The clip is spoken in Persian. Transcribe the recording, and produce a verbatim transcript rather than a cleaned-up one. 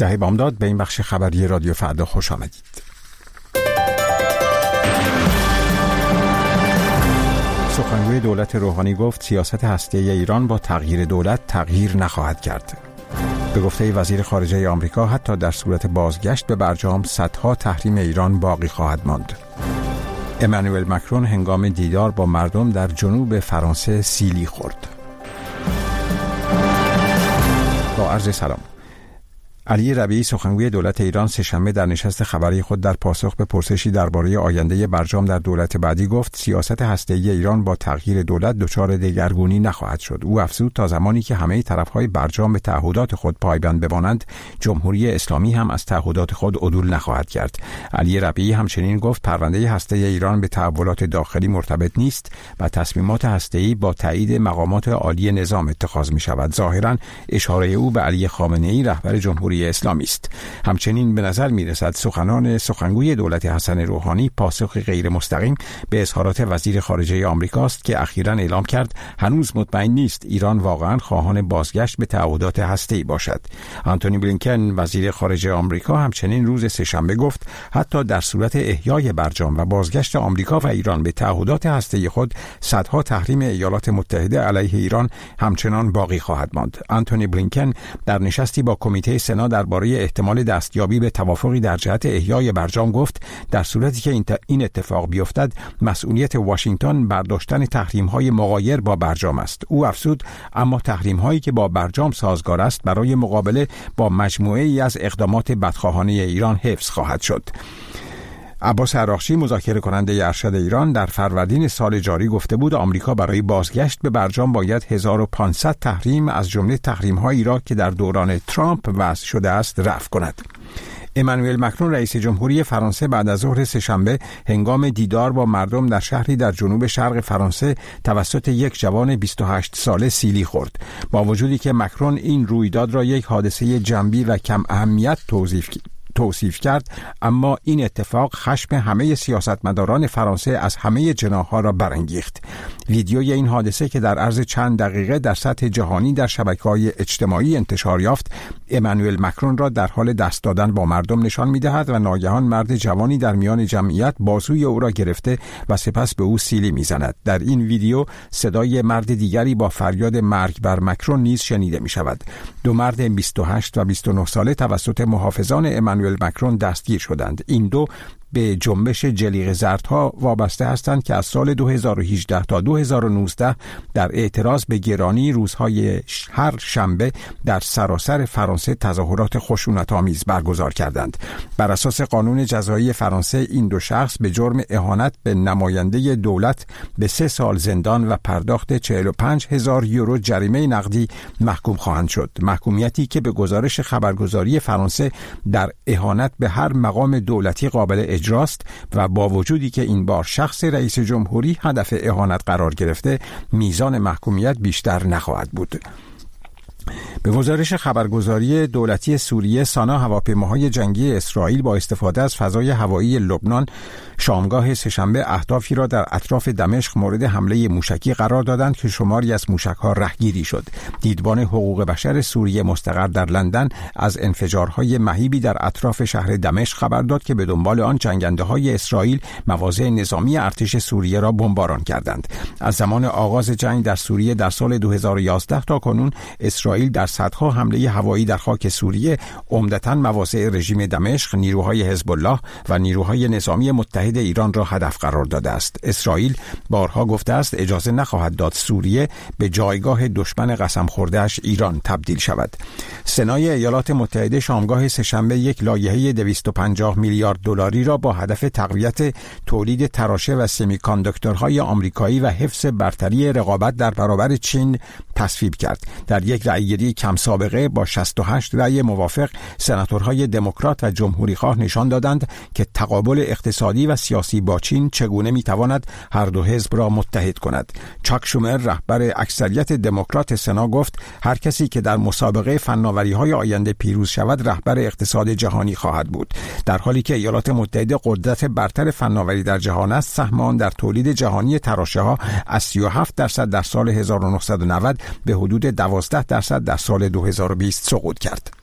دهه بامداد به این بخش خبری رادیو فردا خوش آمدید. سخنگوی دولت روحانی گفت سیاست هسته‌ای ایران با تغییر دولت تغییر نخواهد کرد. به گفته وزیر خارجه آمریکا حتی در صورت بازگشت به برجام صدها تحریم ایران باقی خواهد ماند. امانوئل مکرون هنگام دیدار با مردم در جنوب فرانسه سیلی خورد. با عرض سلام. علی ربیعی سخنگوی دولت ایران سه‌شنبه در نشست خبری خود در پاسخ به پرسشی درباره آینده برجام در دولت بعدی گفت سیاست هسته‌ای ایران با تغییر دولت دچار دگرگونی نخواهد شد. او افزود تا زمانی که همه طرف‌های برجام به تعهدات خود پایبند بمانند، جمهوری اسلامی هم از تعهدات خود عدول نخواهد کرد. علی ربیعی همچنین گفت پرونده هسته‌ای ایران به تحولات داخلی مرتبط نیست و تصمیمات هسته‌ای با تایید مقامات عالی نظام اتخاذ می‌شود. ظاهراً اشاره او به علی خامنه‌ای رهبر جمهوری اسلامی است. همچنین به نظر می‌رسد سخنان سخنگوی دولت حسن روحانی پاسخ غیر مستقیم به اظهارات وزیر خارجه آمریکا است که اخیراً اعلام کرد هنوز مطمئن نیست ایران واقعاً خواهان بازگشت به تعهدات هسته‌ای باشد. آنتونی بلینکن وزیر خارجه آمریکا همچنین روز سه‌شنبه گفت حتی در صورت احیای برجام و بازگشت آمریکا و ایران به تعهدات هسته‌ای خود صدها تحریم ایالات متحده علیه ایران همچنان باقی خواهد ماند. آنتونی بلینکن در نشستی با کمیته سنا درباره احتمال دستیابی به توافقی در جهت احیای برجام گفت در صورتی که این اتفاق بیفتد مسئولیت واشنگتن برداشتن تحریم‌های مغایر با برجام است. او افزود اما تحریم‌هایی که با برجام سازگار است برای مقابله با مجموعه‌ای از اقدامات بدخواهانه ایران حفظ خواهد شد. عباس عراقچی مذاکره کننده ارشد ایران در فروردین سال جاری گفته بود آمریکا برای بازگشت به برجام باید هزار و پانصد تحریم از جمله تحریم‌هایی را که در دوران ترامپ وضع شده است رفع کند. امانوئل مکرون رئیس جمهوری فرانسه بعد از ظهر سه‌شنبه هنگام دیدار با مردم در شهری در جنوب شرق فرانسه توسط یک جوان بیست و هشت ساله سیلی خورد. با وجودی که مکرون این رویداد را یک حادثه جنبی و کم اهمیت توصیف کرد توصیف کرد اما این اتفاق خشم همه سیاستمداران فرانسه از همه جناح‌ها را برانگیخت. ویدیوی این حادثه که در عرض چند دقیقه در سطح جهانی در شبکه‌های اجتماعی انتشار یافت، امانوئل مکرون را در حال دست دادن با مردم نشان می‌دهد و ناگهان مرد جوانی در میان جمعیت بازوی او را گرفته و سپس به او سیلی می‌زند. در این ویدیو صدای مرد دیگری با فریاد مرگ بر مکرون نیز شنیده می‌شود. دو مرد بیست و هشت و بیست و نه ساله توسط محافظان امانوئل مکرون دستگیر شدند. این دو به جنبش جلیق زردها وابسته هستند که از سال دو هزار و هجده تا دو هزار و نوزده در اعتراض به گرانی روزهای هر شنبه در سراسر فرانسه تظاهرات خشونت‌آمیز برگزار کردند. بر اساس قانون جزایی فرانسه این دو شخص به جرم اهانت به نماینده دولت به سه سال زندان و پرداخت چهل و پنج هزار یورو جریمه نقدی محکوم خواهند شد. محکومیتی که به گزارش خبرگزاری فرانسه در اهانت به هر مقام دولتی قابل اجراست و با وجودی که این بار شخص رئیس جمهوری هدف اهانت قرار گرفته، میزان محکومیت بیشتر نخواهد بود. به گزارش خبرگزاری دولتی سوریه، سانا هواپیماهای جنگی اسرائیل با استفاده از فضای هوایی لبنان شامگاه سه‌شنبه اهدافی را در اطراف دمشق مورد حمله موشکی قرار دادند که شماری از موشک‌ها رهگیری شد. دیدبان حقوق بشر سوریه مستقر در لندن از انفجارهای مهیبی در اطراف شهر دمشق خبر داد که به دنبال آن جنگنده‌های اسرائیل مواضع نظامی ارتش سوریه را بمباران کردند. از زمان آغاز جنگ در سوریه در سال دو هزار و یازده تا کنون اسرائیل در صدها حمله هوایی در خاک سوریه عمدتاً مواضع رژیم دمشق، نیروهای حزب الله و نیروهای نظامی متحد ایران را هدف قرار داده است. اسرائیل بارها گفته است اجازه نخواهد داد سوریه به جایگاه دشمن قسم خورده‌اش ایران تبدیل شود. سنای ایالات متحده شامگاه سه‌شنبه یک لایحه دویست و پنجاه میلیارد دلاری را با هدف تقویت تولید تراشه و سمی‌کانداکتورهای آمریکایی و حفظ برتری رقابت در برابر چین تصویب کرد. در یک رأی‌گیری کم سابقه با شصت و هشت رأی موافق، سناتورهای دموکرات و جمهوری‌خواه نشان دادند که تقابل اقتصادی و سیاسی با چین چگونه می‌تواند هر دو حزب را متحد کند. چاک شومر رهبر اکثریت دموکرات سنا گفت هر کسی که در مسابقه فناوری‌های آینده پیروز شود رهبر اقتصاد جهانی خواهد بود. در حالی که ایالات متحده قدرت برتر فناوری در جهان است، سهم آن در تولید جهانی تراشه‌ها از سی و هفت درصد در سال هزار و نهصد و نود به حدود دوازده درصد در سال دو هزار و بیست سقوط کرد.